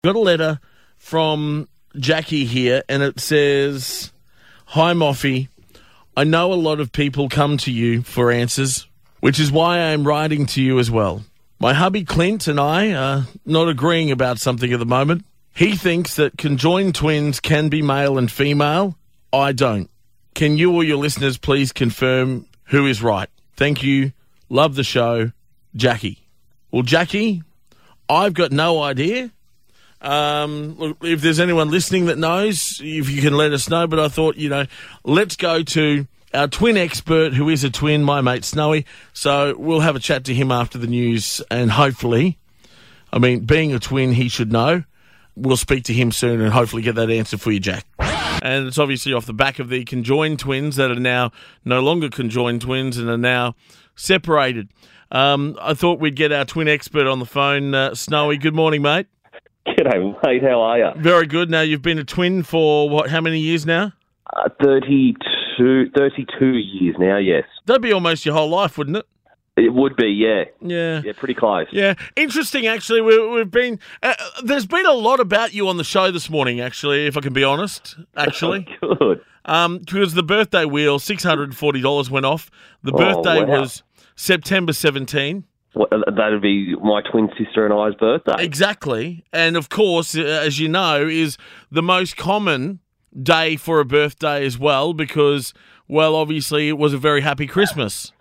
Got a letter from Jackie here, and it says, "Hi, Moffy. I know a lot of people come to you for answers, which is why I am writing to you as well. My hubby Clint and I are not agreeing about something at the moment. He thinks that conjoined twins can be male and female. I don't. Can you or your listeners please confirm who is right? Thank you. Love the show, Jackie." Well, Jackie, I've got no idea. Look, if there's anyone listening that knows, if you can let us know. But I thought, let's go to our twin expert, who is a twin, my mate Snowy. So we'll have a chat to him after the news, and hopefully, being a twin, he should know. We'll speak to him soon and hopefully get that answer for you, Jack. And it's obviously off the back of the conjoined twins that are now no longer conjoined twins and are now separated. I thought we'd get our twin expert on the phone. Snowy, good morning, mate. G'day, mate. How are you? Very good. Now, you've been a twin for, how many years now? 32 years now, yes. That'd be almost your whole life, wouldn't it? It would be, yeah. Yeah. Yeah, pretty close. Yeah. Interesting, actually. We've been... there's been a lot about you on the show this morning, actually, if I can be honest, actually. Good. Because the birthday wheel, $640 went off. The birthday was September 17. That'd be my twin sister and I's birthday. Exactly. And, of course, as you know, is the most common day for a birthday as well because, well, obviously it was a very happy Christmas.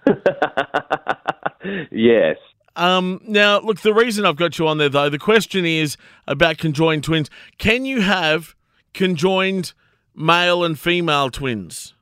Yes. Now, look, the reason I've got you on there, though, the question is about conjoined twins. Can you have conjoined male and female twins?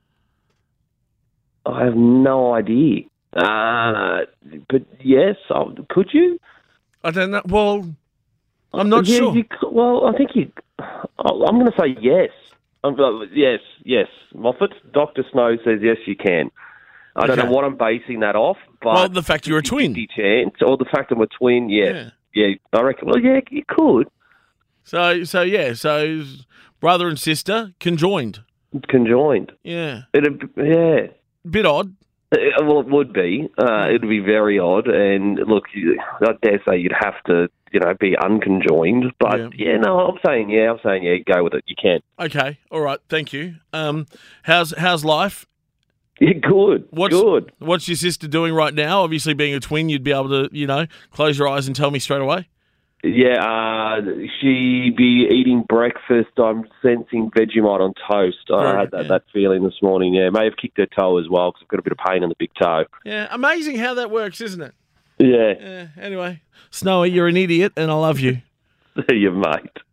I have no idea. But yes, could you? I don't know. Well, I'm not sure. I think you... I'm going to say yes. Yes. Moffat, Dr. Snow says yes, you can. I don't know what I'm basing that off, but... Well, the fact you're a twin. 50 chance, or the fact I'm a twin, yes. Yeah, I reckon, you could. So brother and sister, conjoined. Conjoined. Yeah. Bit odd. Well, it would be. It would be very odd. And look, I dare say you'd have to, be unconjoined. But I'm saying go with it. You can. Okay. All right. Thank you. How's life? Yeah, good. Good. What's your sister doing right now? Obviously, being a twin, you'd be able to, close your eyes and tell me straight away. Yeah, she be eating breakfast. I'm sensing Vegemite on toast. I had that feeling this morning. Yeah, may have kicked her toe as well because I've got a bit of pain in the big toe. Yeah, amazing how that works, isn't it? Yeah. Anyway, Snowy, you're an idiot, and I love you. See you, mate.